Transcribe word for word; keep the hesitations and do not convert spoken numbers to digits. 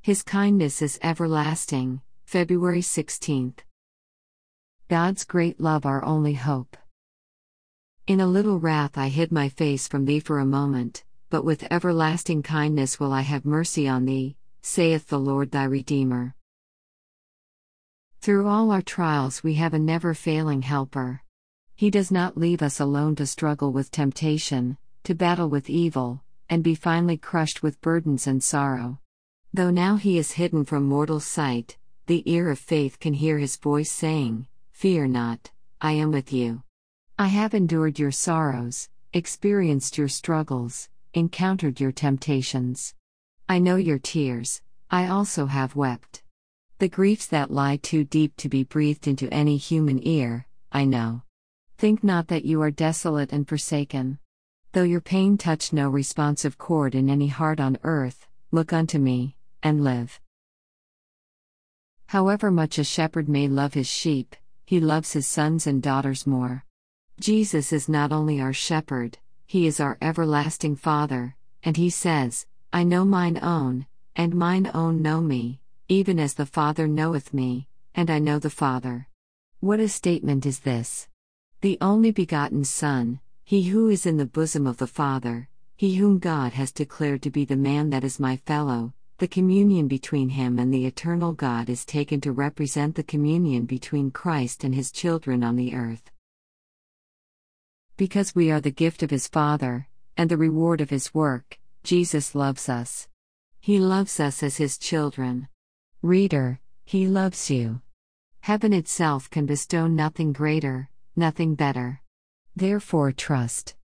His kindness is everlasting. February sixteenth. God's great love our only hope. In a little wrath I hid my face from thee for a moment, but with everlasting kindness will I have mercy on thee, saith the Lord thy Redeemer. Through all our trials we have a never-failing helper. He does not leave us alone to struggle with temptation, to battle with evil, and be finally crushed with burdens and sorrow. Though now he is hidden from mortal sight, the ear of faith can hear his voice saying, "Fear not, I am with you. I have endured your sorrows, experienced your struggles, encountered your temptations. I know your tears, I also have wept. The griefs that lie too deep to be breathed into any human ear, I know. Think not that you are desolate and forsaken. Though your pain touch no responsive chord in any heart on earth, look unto me, and live." However much a shepherd may love his sheep, he loves his sons and daughters more. Jesus is not only our shepherd, he is our everlasting Father, and he says, "I know mine own, and mine own know me, even as the Father knoweth me, and I know the Father." What a statement is this! The only begotten Son, he who is in the bosom of the Father, he whom God has declared to be the man that is my fellow, the communion between him and the eternal God is taken to represent the communion between Christ and his children on the earth. Because we are the gift of his Father, and the reward of his work, Jesus loves us. He loves us as his children. Reader, he loves you. Heaven itself can bestow nothing greater, nothing better. Therefore trust.